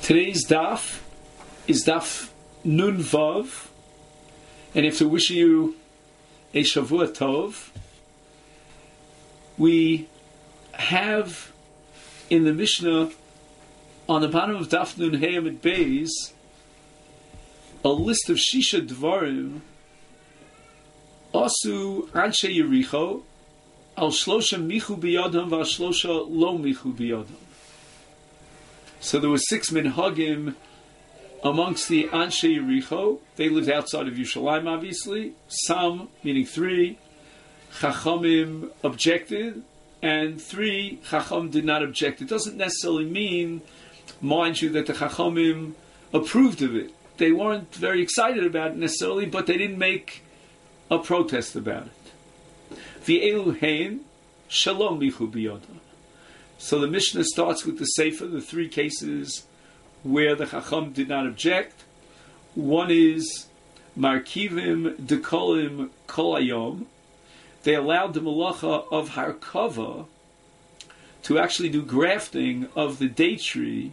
Today's daf is daf Nun Vav, and after wishing you a Shavua Tov, we have in the Mishnah on the bottom of daf Nun Hey Amid Beis a list of Shisha Dvarim Asu Anshe Yericho Al Shlosha Michu Biyadam Val Shlosha Lo Michu Biyadam. So there were 6 minhagim amongst the Anshe Yericho. They lived outside of Yerushalayim, obviously. Some, meaning 3, Chachamim objected, and 3 Chacham did not object. It doesn't necessarily mean, mind you, that the Chachamim approved of it. They weren't very excited about it necessarily, but they didn't make a protest about it. V'elu hein shalom michu biyodam. So the Mishnah starts with the Sefer, the 3 cases where the Chacham did not object. One is Markivim Dekolim Kol Hayom. They allowed the Malacha of Harkava to actually do grafting of the date tree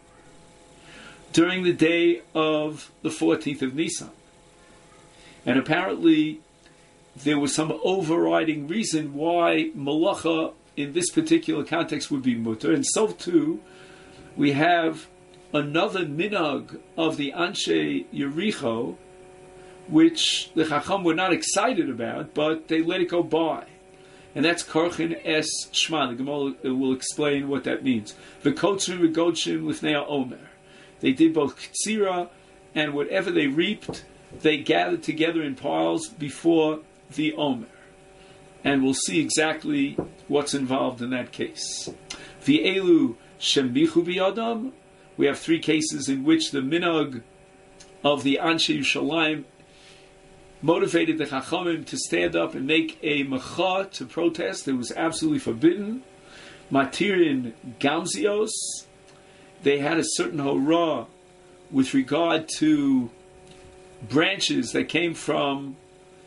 during the day of the 14th of Nisan. And apparently there was some overriding reason why Malacha in this particular context would be mutter, and so too we have another minhag of the Anshe Yericho, which the Chacham were not excited about, but they let it go by, and that's Korchin Es Shma. The Gemara will explain what that means. V'kotzrim v'godshim lifnei Omer. They did both ktsira, and whatever they reaped, they gathered together in piles before the Omer. And we'll see exactly what's involved in that case. V'elu shemichu biyadam. We have 3 cases in which the minhag of the Anshe Yerushalayim motivated the Chachamim to stand up and make a mecha to protest. It was absolutely forbidden. Matirin gamzios. They had a certain hora with regard to branches that came from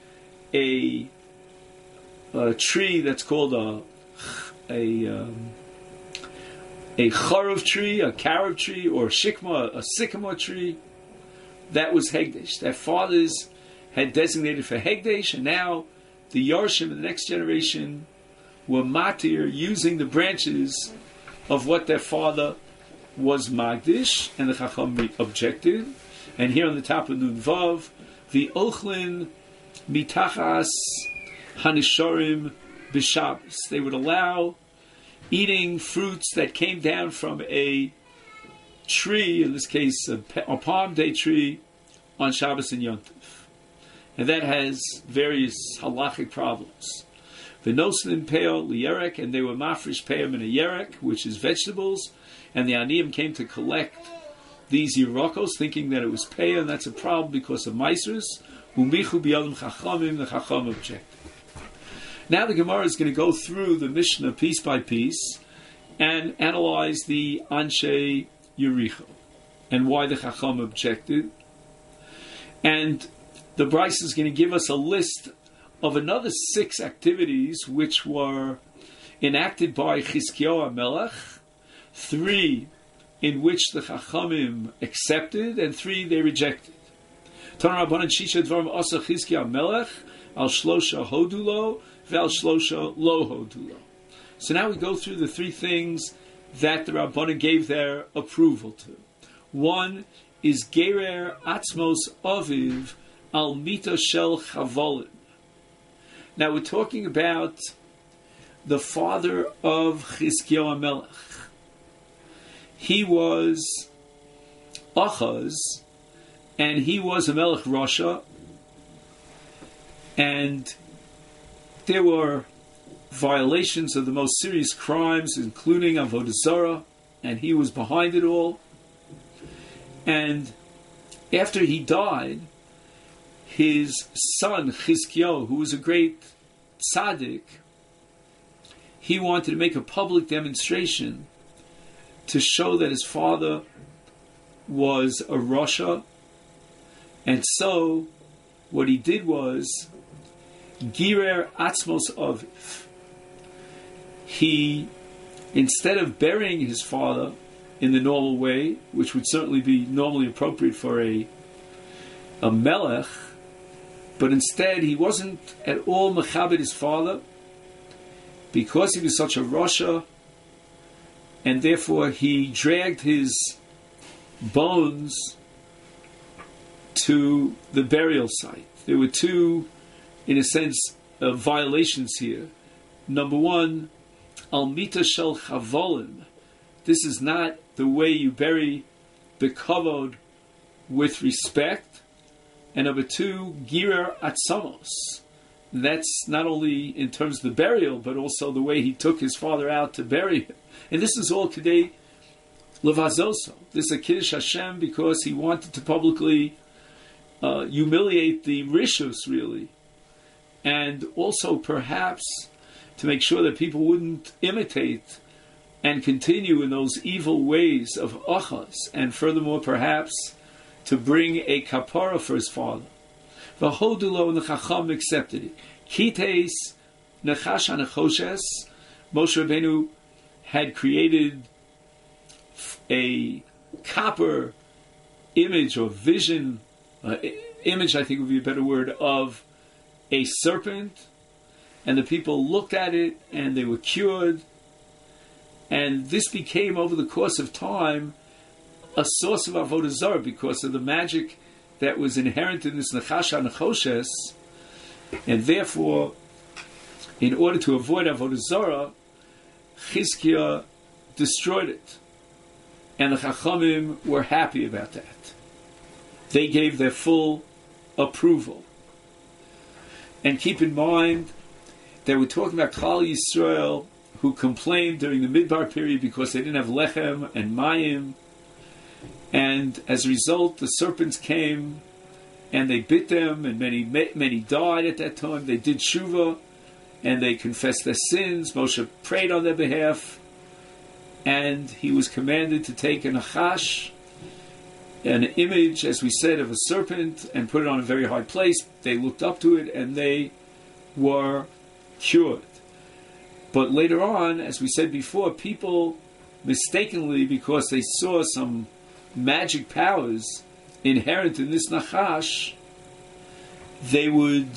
a tree that's called a charov tree, a carob tree, or a sycamore tree. That was hegdesh. Their fathers had designated for hegdesh, and now the Yarshim in the next generation were matir, using the branches of what their father was magdish, and the Chacham objected. And here on the top of Nun Vav, the ochlin mitachas hanishorim b'Shabbos. They would allow eating fruits that came down from a tree, in this case a palm day tree, on Shabbos and Yom Tov. And that has various halachic problems. V'nosin peo liyerek, and they were mafresh peim in a yerek, which is vegetables, and the aniyim came to collect these yerokos, thinking that it was peo, and that's a problem because of maisers. Umichu biyadam chachamim, the chacham objected. Now the Gemara is going to go through the Mishnah piece by piece and analyze the Anshe Yericho and why the Chacham objected. And the Bryce is going to give us a list of another 6 activities which were enacted by Chizkiyahu HaMelech, 3 in which the Chachamim accepted, and 3 they rejected. Tana Rabbanan Shisha Dvarim Asa Chizkiyahu HaMelech Al Shlosha Hodulo Val Shlosha Lo Hodulo. So now we go through the 3 things that the Rabbanan gave their approval to. 1 is Gerer Atzmos Aviv Al Mita Shel Chavolim. Now we're talking about the father of Chizkiyahu HaMelech. He was Achaz, and he was a Melech Rasha, and there were violations of the most serious crimes, including Avodah Zarah, and he was behind it all. And after he died, his son Chizkiyahu, who was a great tzaddik, he wanted to make a public demonstration to show that his father was a Rasha. And so what he did was Girer Atzmos Aviv. He, instead of burying his father, in the normal way, which would certainly be normally appropriate for a melech, but instead he wasn't at all mechabed his father, because he was such a rasha, and therefore he dragged his bones to the burial site. There were two, in a sense, violations here. Number one, al mita shel chavolim. This is not the way you bury the kavod with respect. And number two, girer atzamos. That's not only in terms of the burial, but also the way he took his father out to bury him. And this is all today levazoso. This is a kiddush Hashem because he wanted to publicly humiliate the rishus, really, and also perhaps to make sure that people wouldn't imitate and continue in those evil ways of achas, and furthermore perhaps to bring a kapara for his father. V'hodulo, and the Chacham accepted it. Kites nechash hanechoshes. Moshe Rabbeinu had created a copper image or vision, image I think would be a better word, of a serpent, and the people looked at it and they were cured, and this became over the course of time a source of avodah zarah because of the magic that was inherent in this nechash hanechoshes, and therefore, in order to avoid avodah zarah, Chizkiah destroyed it, and the Chachamim were happy about that. They gave their full approval. And keep in mind that we're talking about Klal Yisrael who complained during the Midbar period because they didn't have lechem and mayim, and as a result the serpents came and they bit them, and many died at that time. They did tshuva and they confessed their sins. Moshe prayed on their behalf, and he was commanded to take a nachash, an image, as we said, of a serpent, and put it on a very high place. They looked up to it and they were cured. But later on, as we said before, people mistakenly, because they saw some magic powers inherent in this nachash, they would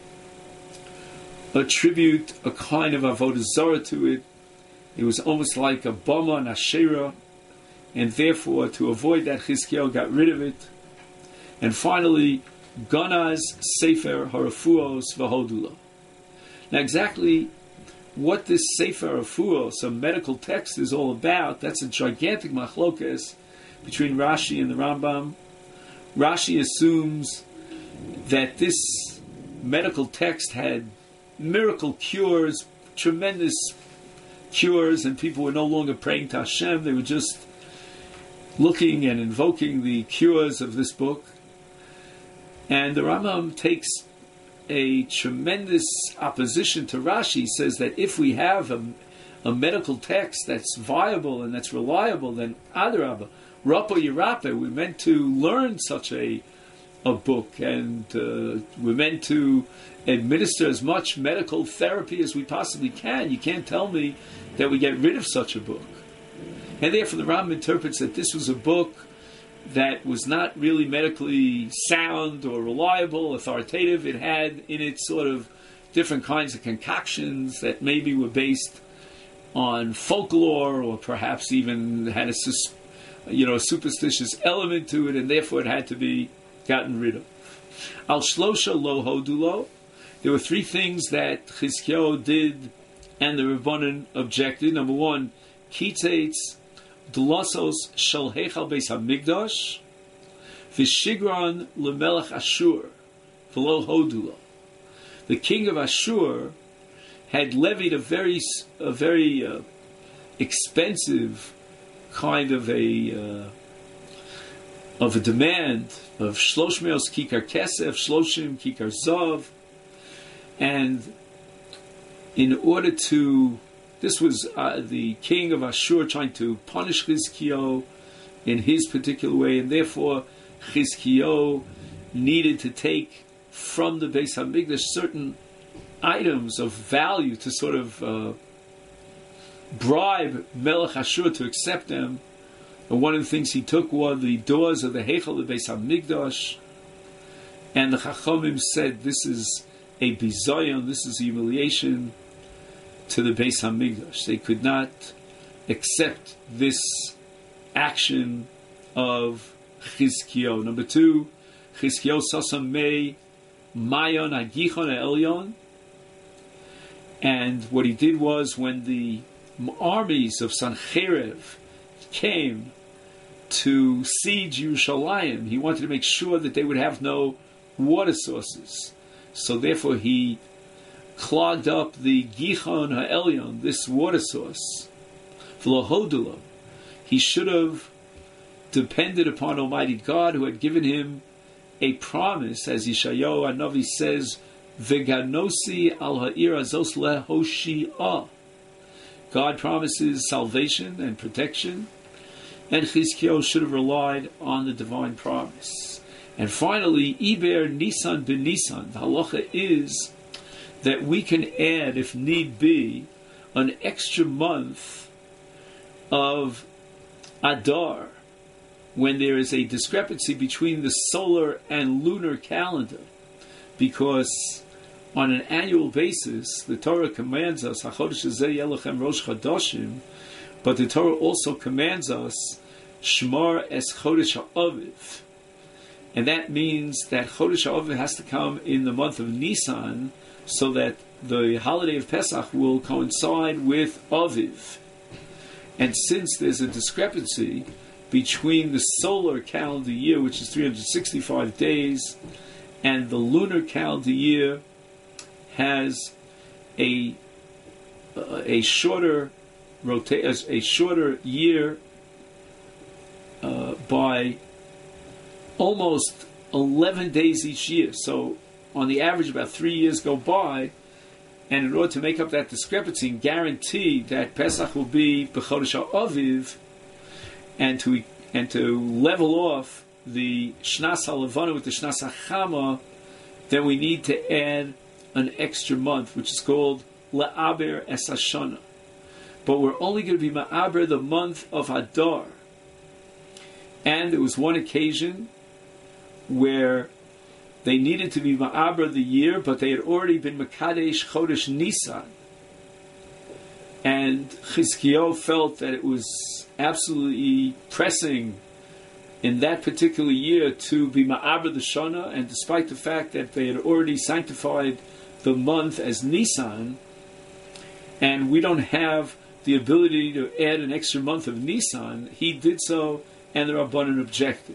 attribute a kind of avodah zarah to it. It was almost like a bama and asherah, and therefore, to avoid that, Chizkiyahu got rid of it. And finally, Ganaz Sefer Harafuos V'Hodula. Now, exactly what this Sefer Harafuos, a medical text, is all about, that's a gigantic machlokes between Rashi and the Rambam. Rashi assumes that this medical text had miracle cures, tremendous cures, and people were no longer praying to Hashem, they were just looking and invoking the cures of this book. And the Rambam takes a tremendous opposition to Rashi. He says that if we have a medical text that's viable and that's reliable, then adarabah, Rapa Yirape, we're meant to learn such a book, and we're meant to administer as much medical therapy as we possibly can. You can't tell me that we get rid of such a book. And therefore the Rambam interprets that this was a book that was not really medically sound or reliable, authoritative. It had in it sort of different kinds of concoctions that maybe were based on folklore, or perhaps even had a superstitious element to it, and therefore it had to be gotten rid of. Al shlosha lo hodulo. There were three things that Chizkiyahu did and the Rabbanan objected. Number one, kitzetz dlosos shel heichal beis hamikdash v'shigron lemelech Ashur v'lo hodulo. The king of Ashur had levied a very expensive kind of a demand of shloshmeos kikar kesef, shloshim kikar zav, and in order to, this was the king of Ashur trying to punish Chizkiyahu in his particular way, and therefore Chizkiyahu needed to take from the Beis Hamikdash certain items of value to sort of bribe Melech Ashur to accept them, And one of the things he took were the doors of the Heichal, the Beis HaMikdash, and the Chachamim said this is a bizayon, this is humiliation to the Beis HaMikdash. They could not accept this action of Chizkiyo. Number two, Chizkiyo Sasam Mei Mayon Hagichon Elyon. And what he did was, when the armies of Sancherev came to siege Yerushalayim, he wanted to make sure that they would have no water sources. So therefore he clogged up the Gichon Ha'elyon, this water source. V'lohodula. He should have depended upon Almighty God, who had given him a promise, as Yeshayahu Hanavi says, V'ganosi al ha'ir azos lehoshi'ah. God promises salvation and protection, and Chizkiyahu should have relied on the divine promise. And finally, Iber Nisan ben Nisan. The halacha is that we can add, if need be, an extra month of Adar when there is a discrepancy between the solar and lunar calendar, because on an annual basis the Torah commands us HaChodesh Hazeh Yelachem Rosh Chodashim, but the Torah also commands us Shmar es Chodesh HaAviv, and that means that Chodesh HaAviv has to come in the month of Nisan, so that the holiday of Pesach will coincide with Aviv. And since there's a discrepancy between the solar calendar year, which is 365 days, and the lunar calendar year has a shorter year by almost 11 days each year. So on the average, about 3 years go by, and in order to make up that discrepancy and guarantee that Pesach will be B'chodesh HaAviv, and to level off the Shnas HaLevana with the Shnas HaChama, then we need to add an extra month, which is called La'aber Es Hashana. But we're only going to be Ma'aber the month of Adar. And there was one occasion where they needed to be Ma'aber the year, but they had already been Mekadesh Chodesh Nisan. And Chizkiyahu felt that it was absolutely pressing in that particular year to be Ma'aber the Shana, and despite the fact that they had already sanctified the month as Nisan, and we don't have the ability to add an extra month of Nisan, he did so, and the Rabbanan objected.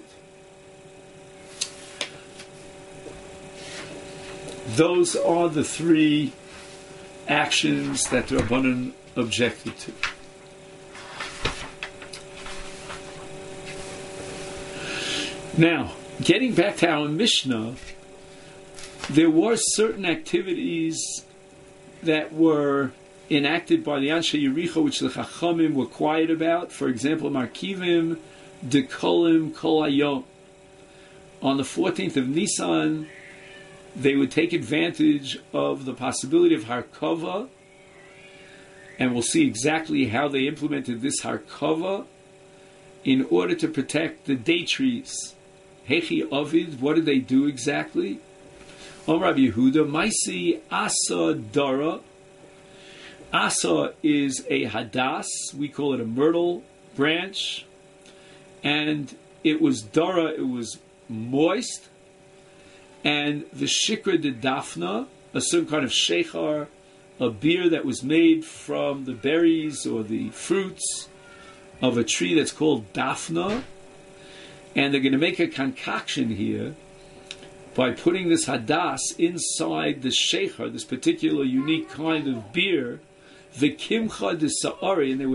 Those are the three actions that the Rabbanan objected to. Now, getting back to our Mishnah, there were certain activities that were enacted by the Anshe Yericho, which the Chachamim were quiet about. For example, Markivim Dekolim Kol Hayom. On the 14th of Nisan, they would take advantage of the possibility of Harkava, and we'll see exactly how they implemented this Harkava in order to protect the date trees. Hechi Ovid, what did they do exactly? Rabbi Yehuda, Maisi Asa Dara. Asa is a hadas, we call it a myrtle branch, and it was Dara, it was moist, and the Shikra de Daphna, a certain kind of shechar, a beer that was made from the berries or the fruits of a tree that's called Daphna, and they're going to make a concoction here by putting this hadas inside the shechar, this particular unique kind of beer, the kimcha de sa'ari, and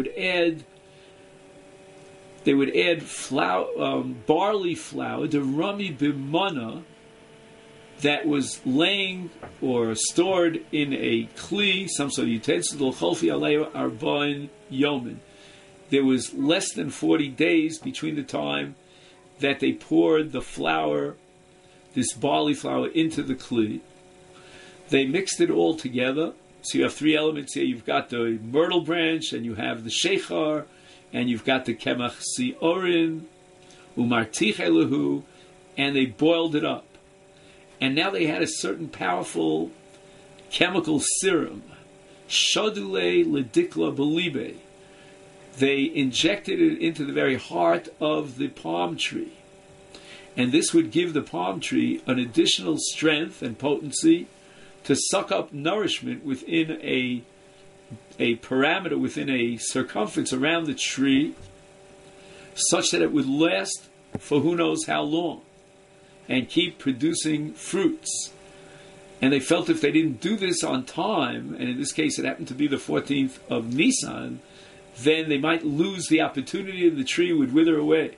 they would add flour, barley flour, the rami bimana, that was laying or stored in a kli, some sort of utensil, cholfi aleyu arba'in yomin. There was less than 40 days between the time that they poured the flour, this barley flour, into the kli. They mixed it all together. So you have three elements here. You've got the myrtle branch, and you have the shechar, and you've got the kemach siorin, umartich elahu, and they boiled it up. And now they had a certain powerful chemical serum, shadule ledikla belibe. They injected it into the very heart of the palm tree. And this would give the palm tree an additional strength and potency to suck up nourishment within a parameter, within a circumference around the tree, such that it would last for who knows how long and keep producing fruits. And they felt if they didn't do this on time, and in this case it happened to be the 14th of Nisan, then they might lose the opportunity and the tree would wither away.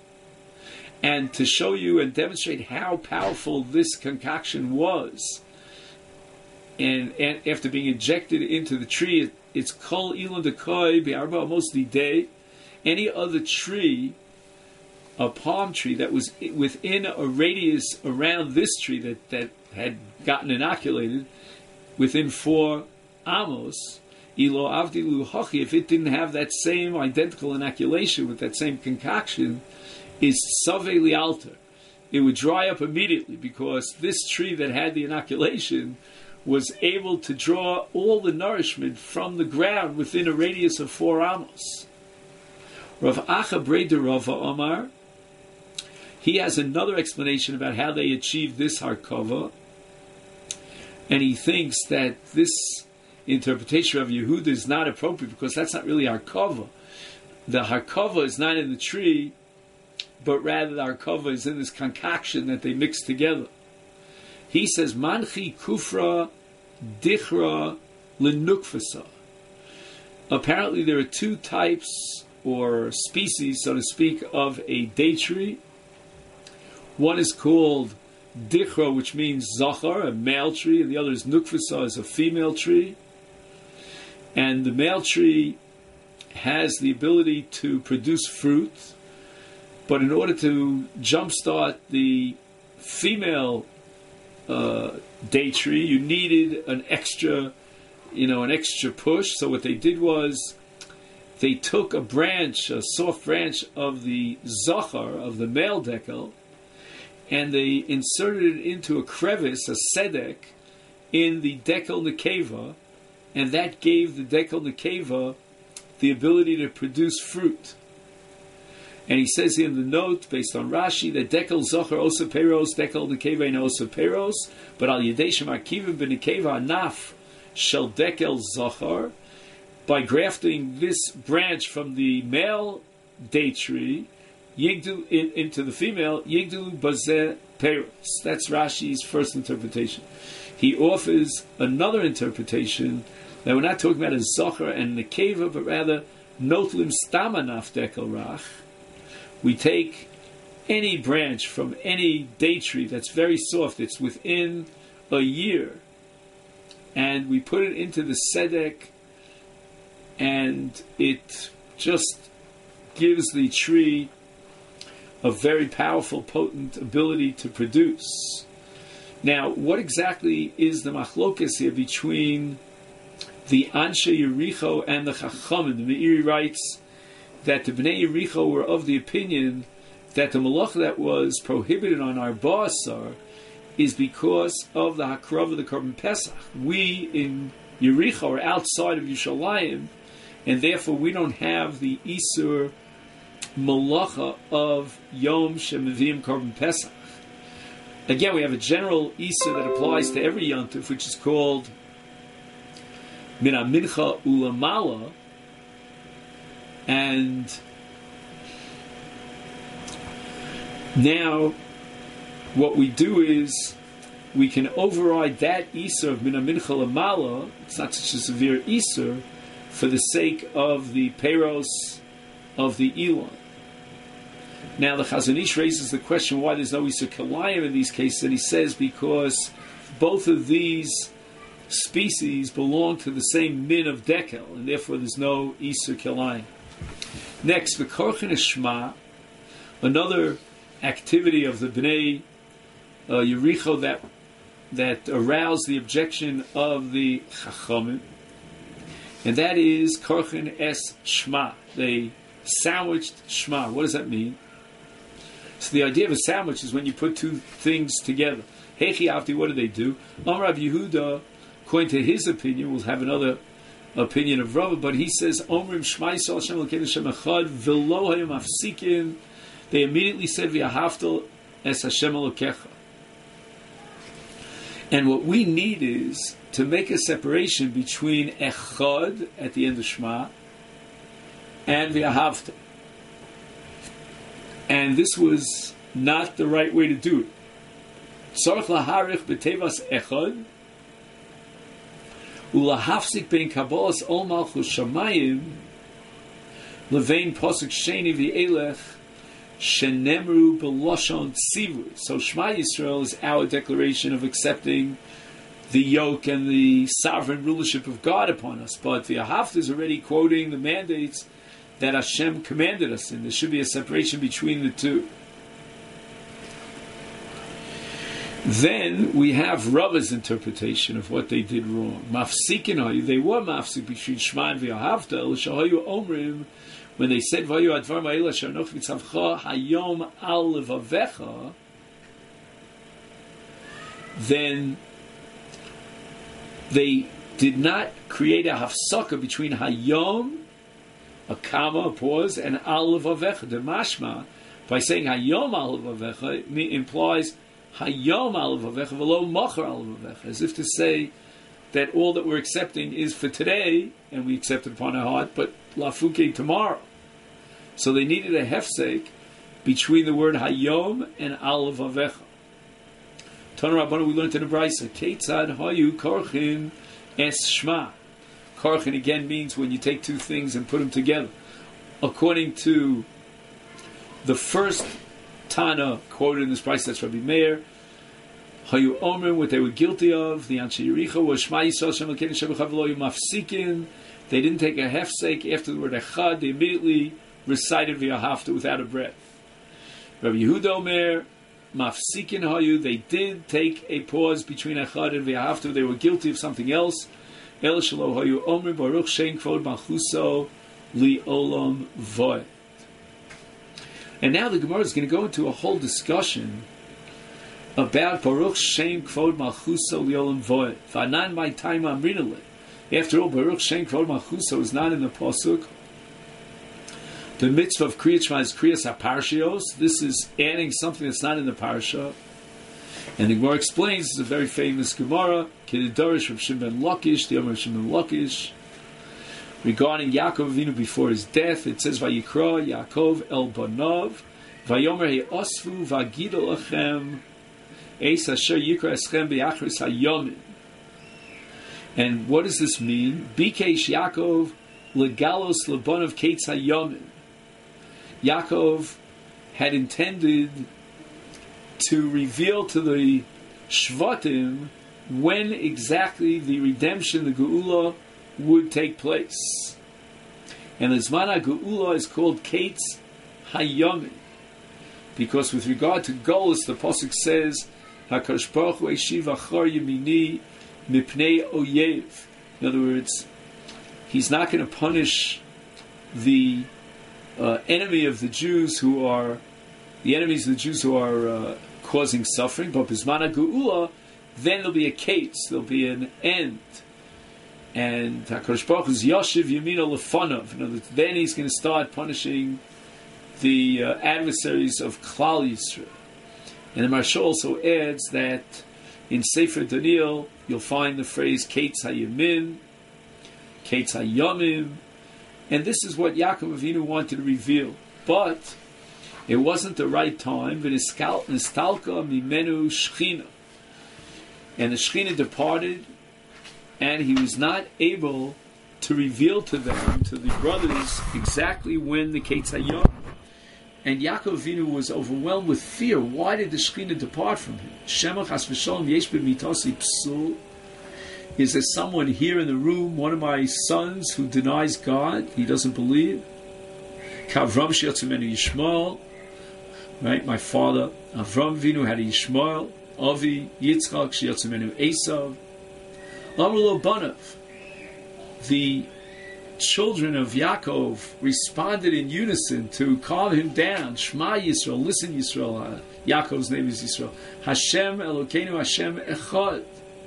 And to show you and demonstrate how powerful this concoction was, and after being injected into the tree, it's kol ilan dekoi be'arba mostly day. Any other tree, a palm tree that was within a radius around this tree that had gotten inoculated within 4 amos, ilo avdilu hachi, if it didn't have that same identical inoculation with that same concoction, is save lialter. It would dry up immediately because this tree that had the inoculation was able to draw all the nourishment from the ground within a radius of 4 amos. Rav Acha Breder Rava Omar, he has another explanation about how they achieved this harkava, and he thinks that this interpretation of Yehuda is not appropriate because that's not really harkava. The harkava is not in the tree, but rather the harkava is in this concoction that they mix together. He says, Manchi kufra dichra lenukfasa. Apparently there are 2 types or species, so to speak, of a date tree. One is called dichra, which means zachar, a male tree, and the other is nukfasa, is a female tree. And the male tree has the ability to produce fruit, but in order to jumpstart the female date tree, you needed an extra push. So what they did was they took a branch, a soft branch of the zachar, of the male dekel, and they inserted it into a crevice, a sedek, in the dekel nekeva, and that gave the dekel nekeva the ability to produce fruit. And he says in the note, based on Rashi, that dekel zachar osa peros, dekel nekeva and osa peros, but al yedeshem arkivim b'nekeva anaf shel dekel zachar, by grafting this branch from the male date tree yigdu into the female, yigdu bazeh peros. That's Rashi's first interpretation. He offers another interpretation that we're not talking about a zachar and nekeva, but rather notlim stamanaf dekel rach. We take any branch from any date tree that's very soft, it's within a year, and we put it into the sedek, and it just gives the tree a very powerful, potent ability to produce. Now, what exactly is the machlokas here between the Anshe Yericho and the Chachamim? The Meiri writes that the Bnei Yericho were of the opinion that the malacha that was prohibited on our Ba'asar is because of the Hakrav of the Korban Pesach. We in Yericho are outside of Yerushalayim, and therefore we don't have the Isur malacha of Yom Shemavim Korban Pesach. Again, we have a general Isur that applies to every Yontif, which is called Min HaMincha Ulamala, and now what we do is we can override that Isur of Min HaMincha Lamala, it's not such a severe Isur, for the sake of the Peros of the Elon. Now the Chazon Ish raises the question why there's no Isur Kalayim in these cases, and he says because both of these species belong to the same min of dekel, and therefore there's no Isur Kalayim. Next, the Korchen Shma, another activity of the Bnei Yericho that aroused the objection of the Chachamim, and that is Korchen Es Shma. They sandwiched Shema. What does that mean? So the idea of a sandwich is when you put two things together. Hechi Avdi, what do they do? Rav Yehuda, according to his opinion, we'll have another opinion of Rava, but he says, Omrim Shema Yisrael Hashem Elokeinu Hashem Echad V'lo Hayom Mafsikin. They immediately said, V'ahavta es Hashem Elokecha. And what we need is to make a separation between Echad at the end of Shema and V'ahavta. And this was not the right way to do it. Tzarich laharich b'tevas echad ulahafsik bein kabbalas ol malchus shamayim levein posuk sheni v'elech shenemru b'loshon tzivui. So Shema Yisrael is our declaration of accepting the yoke and the sovereign rulership of God upon us. But the Ahavta is already quoting the mandates that Hashem commanded us in. There should be a separation between the two. Then we have Rava's interpretation of what they did wrong. Mafsikin hayu, they were mafsik between Shema and V'ahavta, l'shahayu omrim, when they said Vayu advar ma'ila shanoch mitzavcha hayom al levavecha, then they did not create a hafsaka between hayom, a comma, a pause, and al levavecha. The mashma, by saying hayom al levavecha, implies hayom al levavecha v'lo machar al levavecha, as if to say that all that we're accepting is for today, and we accept it upon our heart, but lafuke tomorrow. So they needed a hefsek between the word hayom and al levavecha. Tana Rabbanu, we learned in the Brisa, Keitzad hayu korchin es shma. Korchin again means when you take two things and put them together. According to the first Tana quoted in this Brisa, that's Rabbi Meir, hayu omer, what they were guilty of, the Anshe Yericho, was Shema Yisrael Shem Elokeinu Shem Echad V'lo Mafsikin. They didn't take a hefsek after the word echad, they immediately recited V'ahavta without a breath. Rabbi Yehuda Omer, Mafsikin hayu, they did take a pause between echad and V'ahavta, they were guilty of something else. El Shelo hayu omer Baruch Shein Kvod Malchuso Li Olam Voed. And now the Gemara is going to go into a whole discussion about Baruch Shem Kvod Malchuso Liolam Voed. V'anan my time amrinale. After all, Baruch Shem Kvod Malchuso is not in the pasuk. The mitzvah of Kriyat Shema is Kriyas HaParshios. This is adding something that's not in the parsha. And the Gemara explains, it's a very famous Gemara, Kedidarish Rav Shimon ben Lakish, the Omer Shimon Lakish, regarding Yaakov Avinu before his death. It says, Vayikra Yaakov el Banav, Vayomer he'osfu v'agidol achem, Eis asher yikra eschem b'yachris hayomim. And what does this mean? Bikesh Yaakov legalos lebanav keitz hayomim. Yaakov had intended to reveal to the Shvatim when exactly the redemption, the Geula, would take place. And the Zman HaGeula is called Keitz Hayomim, because with regard to Golus, the Pasuk says, HaKadosh Baruch Hu Eshiv Achar Yemini Mipnei Oyev. In other words, He's not going to punish the enemy of the Jews who are the enemies of the Jews who are causing suffering, but Bizman HaGeula, then there'll be a case, there'll be an end. And HaKadosh Baruch Hu is Yoshiv Yemino Lefanov. In other words, then He's going to start punishing the adversaries of Klal Yisrael. And the Maharsha also adds that in Sefer Daniel, you'll find the phrase Keitz HaYemin, Keitz HaYomim, and this is what Yaakov Avinu wanted to reveal. But it wasn't the right time. V'nistalka mimenu Shechina. And the Shechina departed, and he was not able to reveal to them, to the brothers, exactly when the Keitz HaYom. And Yaakov Avinu was overwhelmed with fear. Why did the Shechina depart from him? Shemach has v'sholom yesh b'mitasi psul. Is there someone here in the room, one of my sons, who denies God? He doesn't believe. Kavram sheyatzimenu Yishmael. Right, my father Avram Avinu had a Yishmael. Avi Yitzchak sheyatzimenu Esav. Amru lo banav. The children of Yaakov responded in unison to calm him down. Shema Yisrael, listen Yisrael. Yaakov's name is Yisrael. Hashem Elokeinu Hashem Echad.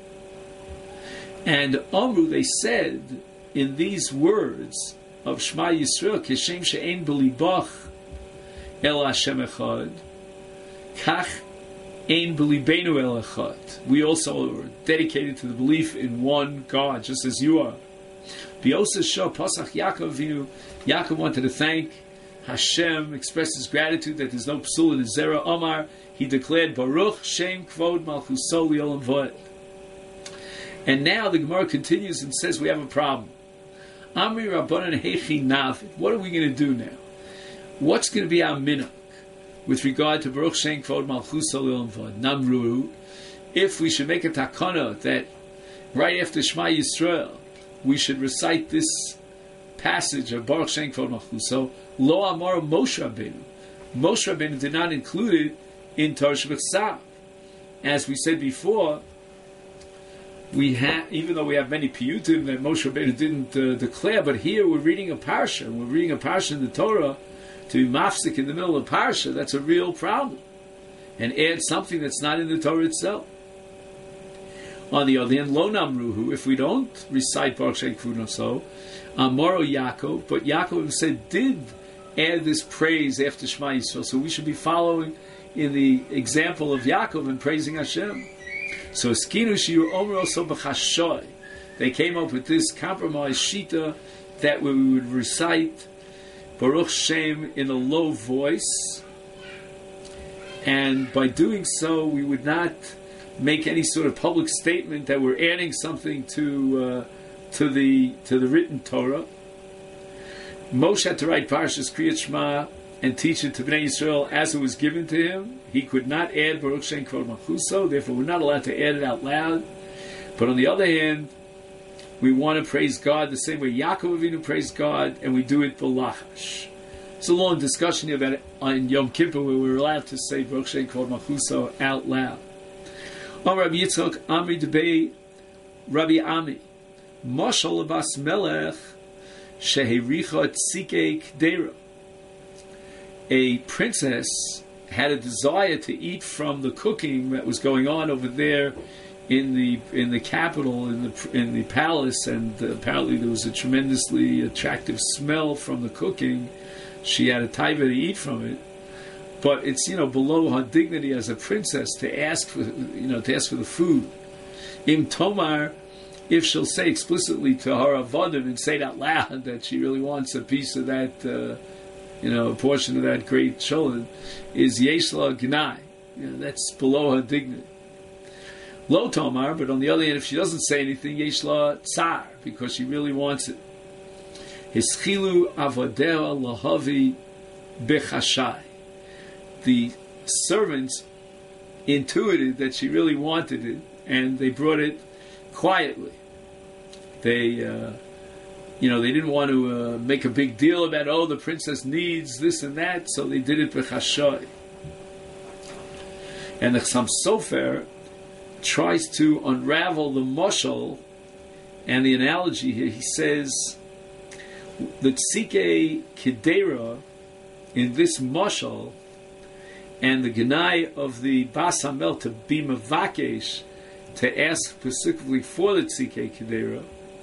And Amru, they said in these words of Shema Yisrael, Keshem she'ein b'libach el Hashem Echad, kach ein b'libeinu el Echad. We also are dedicated to the belief in one God, just as you are. B'yosef Shah Pasach Yaakov Avinu, Yaakov wanted to thank Hashem, express his gratitude that there's no psul in his zera. Omar, he declared Baruch Shem Kvod Malchuso L'Olam V'ed. And now the Gemara continues and says we have a problem. Amri Rabbanan Heichi Navid. What are we going to do now? What's going to be our minhag with regard to Baruch Shem Kvod Malchuso L'Olam V'ed? Namru, if we should make a takana that right after Shema Yisrael we should recite this passage of Baruch Shem Kvod Malchuso, Lo Amar Moshe Rabbeinu. Moshe Rabbeinu did not include it in Torah Shebechsav. As we said before, even though we have many piyutim that Moshe Rabbeinu didn't declare, but here we're reading a parsha. We're reading a parsha in the Torah. To be mafsik in the middle of parsha, that's a real problem. And add something that's not in the Torah itself. On the other hand, Lo Namruhu, if we don't recite Baruch Shem Kvod Malchuso, Amaro Yaakov, but Yaakov said did add this praise after Shema Yisrael, so we should be following in the example of Yaakov and praising Hashem. So Skinu Shiur Omer also b'chashoy. They came up with this compromise shita that we would recite Baruch Shem in a low voice, and by doing so we would not make any sort of public statement that we're adding something to the written Torah. Moshe had to write Parshas Kriyat Shema and teach it to Bnei Yisrael as it was given to him. He could not add Baruch Shem Kvod Malchuso, therefore we're not allowed to add it out loud. But on the other hand, we want to praise God the same way Yaakov Avinu praised God, and we do it b'lachash. It's a long discussion here about it on Yom Kippur where we're allowed to say Baruch Shem Kvod Malchuso out loud. Rabbi Yitzchak Amri Debei Rabbi Ami Moshel Bas Melech Shehericha Tzikei Kdera. A princess had a desire to eat from the cooking that was going on over there in the capital, in the palace, and apparently there was a tremendously attractive smell from the cooking. She had a taiva to eat from it. But it's below her dignity as a princess to ask for the food. Im Tomar, if she'll say explicitly to her avodim and say it out loud that she really wants a piece of that, a portion of that great sholem, is yeshla gnai. That's below her dignity. Lo Tomar, but on the other hand, if she doesn't say anything, yeshla tsar, because she really wants it. Hischilu avodea lahavi bechashai. The servants intuited that she really wanted it, and they brought it quietly. They, they didn't want to make a big deal about, the princess needs this and that, so they did it b'chashoy. And the Chassam Sofer tries to unravel the moshel and the analogy here. He says the tzikei kedera in this moshel and the Genai of the Bas Hamel to be Mavakesh, to ask specifically for the Tzikei Kedera,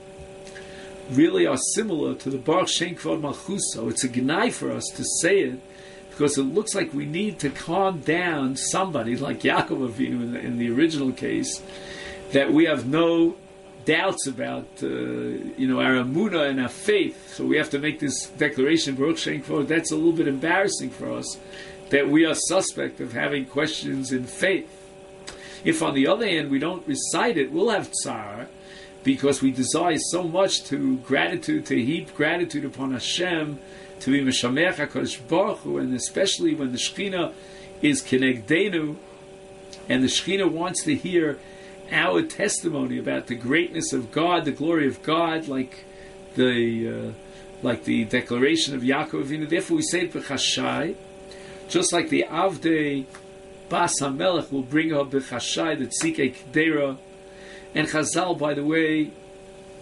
really are similar to the Baruch Shem Kvod Malchuso. It's a Genai for us to say it, because it looks like we need to calm down somebody, like Yaakov Avinu in the original case, that we have no doubts about, our emunah and our faith. So we have to make this declaration, Baruch Shem Kvod. That's a little bit embarrassing for us, that we are suspect of having questions in faith. If on the other hand we don't recite it, we'll have tsar, because we desire so much to heap gratitude upon Hashem, to be Meshamech HaKadosh Baruch Hu, and especially when the Shekhinah is Kenegdenu, and the Shekhinah wants to hear our testimony about the greatness of God, the glory of God, like the declaration of Yaakov Avinu. Therefore we say it b'chashai, just like the Avdei Bas HaMelech will bring her b'chashai, the Tzikei Kedera. And Chazal, by the way,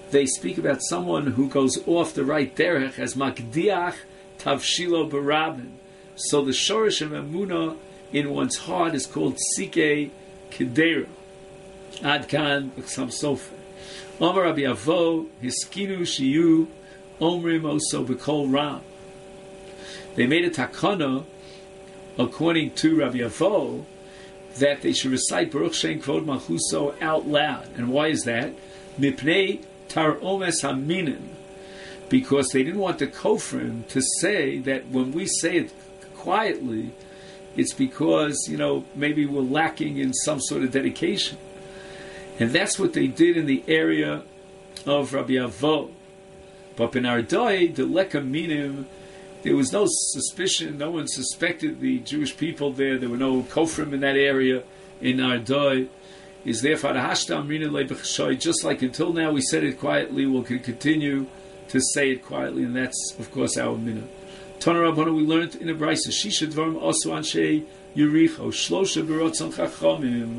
they speak about someone who goes off the right derech as makdiach tavshilo barabin. So the shorish of emunah in one's heart is called Sikei Kedera. Adkan B'Chsam Sofer. Omar Rabbi Avo, Hiskinu Shiyu, Omrim Oso B'Kol Ram. They made a takana, according to Rabbi Avo, that they should recite Baruch Shem Kvod Malchuso out loud. And why is that? Mipnei Tar Omes Haminim. Because they didn't want the Kofrim to say that when we say it quietly, it's because, maybe we're lacking in some sort of dedication. And that's what they did in the area of Rabbi Avo. But in Ardai, the Leka Minim, there was no suspicion, no one suspected the Jewish people there were no Kofrim in that area in Ardai. Is therefore the Hashtam Rina Lebechashoy, just like until now we said it quietly, we'll continue to say it quietly, and that's, of course, our minhag. Tana Rabbana, we learned in a brayso, Shisha Dvarim Osu Anshe Yericho, Shlosha Berotzon Chachamim.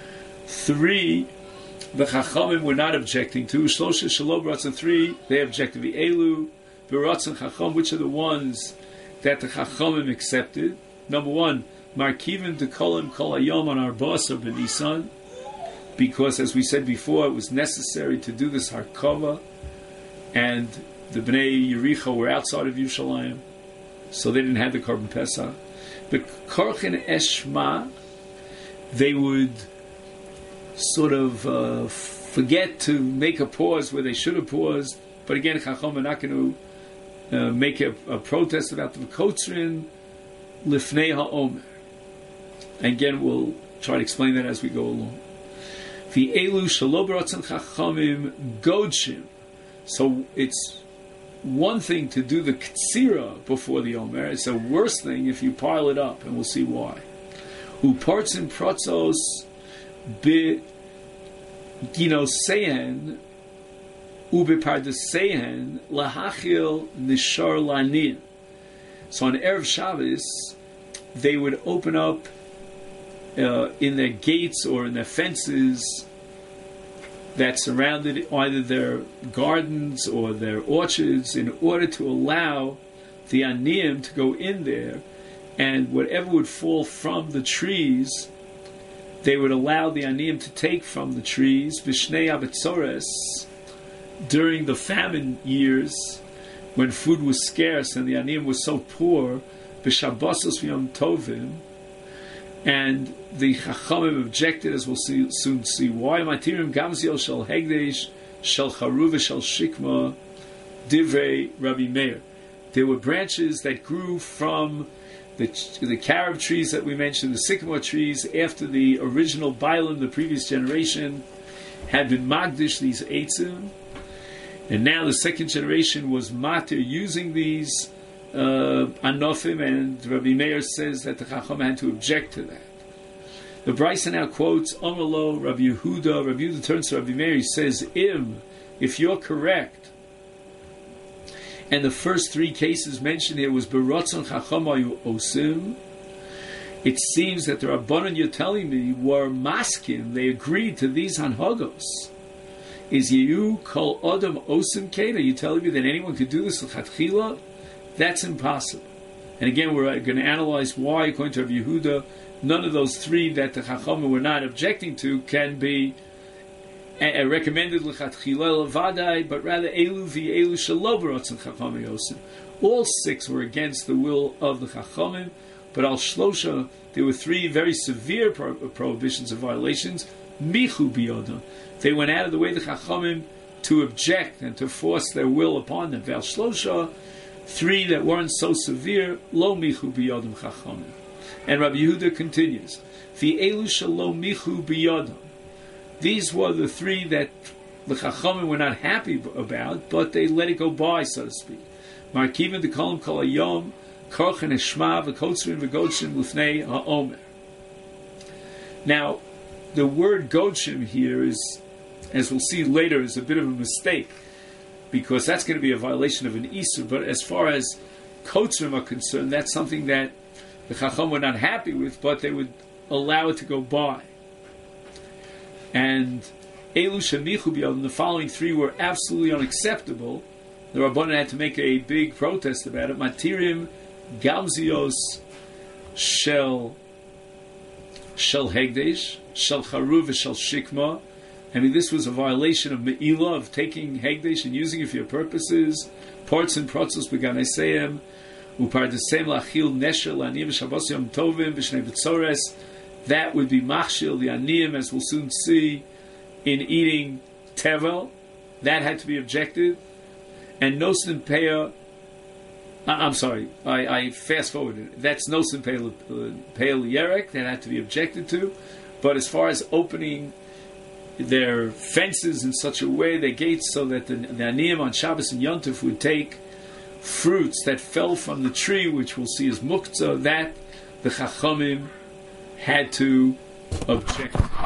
3, the Chachamim were not objecting to. Shlosha Shalom Berotzon. 3, they objected. The Elu Berotzon Chacham, which are the ones that the Chachamim accepted? Number 1, Markivim Dekolim Kol Hayom on Arbasa B'Nisan, because, as we said before, it was necessary to do this Harkava, and the Bnei Yericho were outside of Yerushalayim, so they didn't have the Korban Pesach. But Korchen Eshma, they would sort of forget to make a pause where they should have paused. But again, Chacham are not going to make a protest about the Kotzrin Lifnei HaOmer. Again, we'll try to explain that as we go along. The Elu Shalo B'Ratzon Chachamim Godshim. So it's one thing to do the Ktsira before the Omer. It's a worse thing if you pile it up, and we'll see why. Upartzim Protzos Be Sehen Ubepardesehen Lahachil Nishar Lanin. So on Erev Shabbos, they would open up in their gates or in their fences that surrounded either their gardens or their orchards, in order to allow the aniyim to go in there, and whatever would fall from the trees, they would allow the aniyim to take from the trees. B'shnei abetzores, during the famine years, when food was scarce and the aniyim was so poor, b'shabbosos v'yom tovim, and the Chachamim objected, as we'll soon see why. Matirim gamziel shel hegdesh shel charuva shel shikma divrei Rabbi Meir. There were branches that grew from the carob trees that we mentioned, the sycamore trees, after the original Bailam, the previous generation, had been magdish these eitzim, and now the second generation was matir using these anofim, and Rabbi Meir says that the Chacham had to object to that. The Brisa now quotes Omelo, Rabbi Yehuda. Rabbi Yehuda turns to Rabbi Meir. He says, if you're correct, and the first 3 cases mentioned here was Berotzon Chacham Ayu Osim, it seems that the Rabbanan you're telling me were maskim. They agreed to these hanhagos. Is Yehu Kol Adam Osim Kate? Are you telling me that anyone could do this l'chatchila? That's impossible. And again, we're going to analyze why, according to Rabbi Yehuda, none of those 3 that the Chachamim were not objecting to can be recommended l'chatchila levadai, but rather elu v'elu shelo b'rotzon Chachamim yosim. All 6 were against the will of the Chachamim, but al shlosha, there were 3 very severe prohibitions and violations. Michu biyodam, they went out of the way, the Chachamim, to object and to force their will upon them. Val shlosha, 3 that weren't so severe, lo michu biyodam Chachamim. And Rabbi Yehuda continues, V'elu shelo michu biyodam. These were the 3 that the Chachamim were not happy about, but they let it go by, so to speak. Markivim dekolim kol hayom, korchen eshma v'kotzrin v'godshim lufnei ha'omer. Now, the word godshim here is, as we'll see later, is a bit of a mistake, because that's going to be a violation of an Isur. But as far as kotzrim are concerned, that's something that the Chacham were not happy with, but they would allow it to go by. And Elu shemichu b'yodam, the following three were absolutely unacceptable. The Rabbanan had to make a big protest about it. Matirim gamzios shel hegdesh, shel charuv, shel shikma. I mean, this was a violation of me'ilah, of taking hegdesh and using it for your purposes. Parts and protzos beganeseim, upardesem lachil neshel aniyim shabbos yom tovim b'shnei b'tzores. That would be machshil the aniyim, as we'll soon see, in eating tevel. That had to be objected. And nosin peah. I'm sorry, I fast forwarded. That's nosin peah yerek. That had to be objected to. But as far as opening their fences in such a way, their gates, so that the aniyim on Shabbos and Yom Tov would take fruits that fell from the tree, which we'll see as muktzah, that the Chachamim had to object.